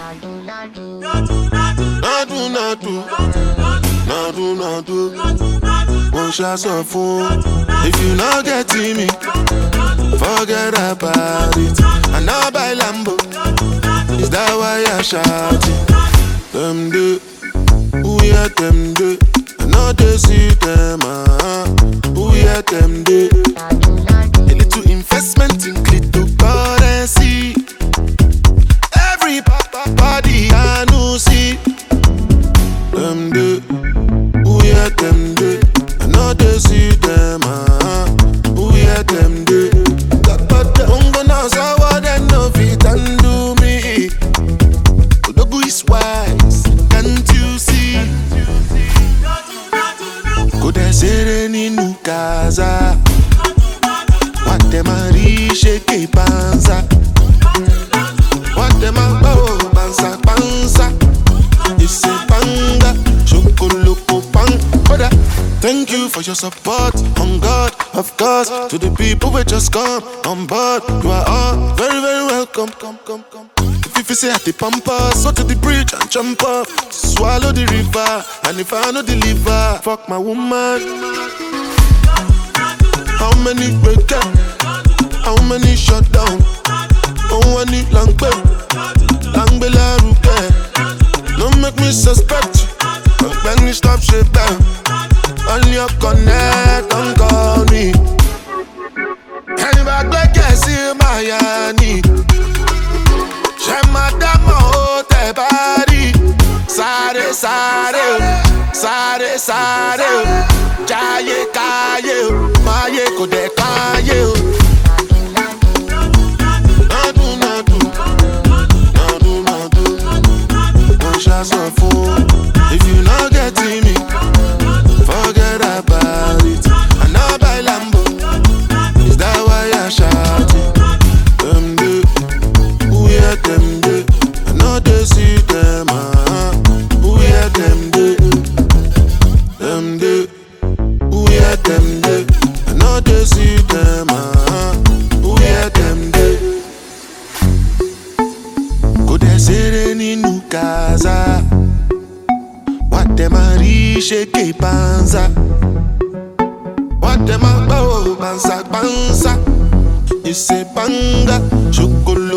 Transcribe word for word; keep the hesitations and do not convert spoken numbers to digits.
Nadu, nadu, nadu, nadu. One shot of phone. If you not getting me, forget about it. And now by Lambo, is that why I shout it? Them do, we are them do. I know they see them, ah. We are them do. A little investment in cryptocurrency. Every body I know see. Them do, we are them do. I know they see them, ah. We are them do. I'm gonna say what they know fit and do me. Odogu is wise, can't you see? Could I say any new casa? What them a rishake panza? What them a bow panza panza? It's a panga, chocolate pang. Thank you for your support, on God, of course. To the people who just come on board, you are all very, very welcome. Come, come, come. If you say at the pampas, so to the bridge and jump off, swallow the river, and if I no deliver, fuck my woman. How many break up? How many shut down? Oh, I need long bell, long bell, don't make me suspect you. When you stop shit down, on your connect, don't call me. And if I go get see Miami, j'ai madame au te body. Sare, sare, sare, sare. Jaye kaye, maye kode kaye. Nadu, nadu, nadu, nadu. One shot of phone. If you not getting me, forget about it. And now by Lambo, is that why I shout it? Them do, we are them do. I know they see them, ah. We are them do, them do. We are them do. I know they see them, ah. We are them do. Could I say any new casa? What them a rishake panza? What them a bow panza panza? It's a panga, chocolate.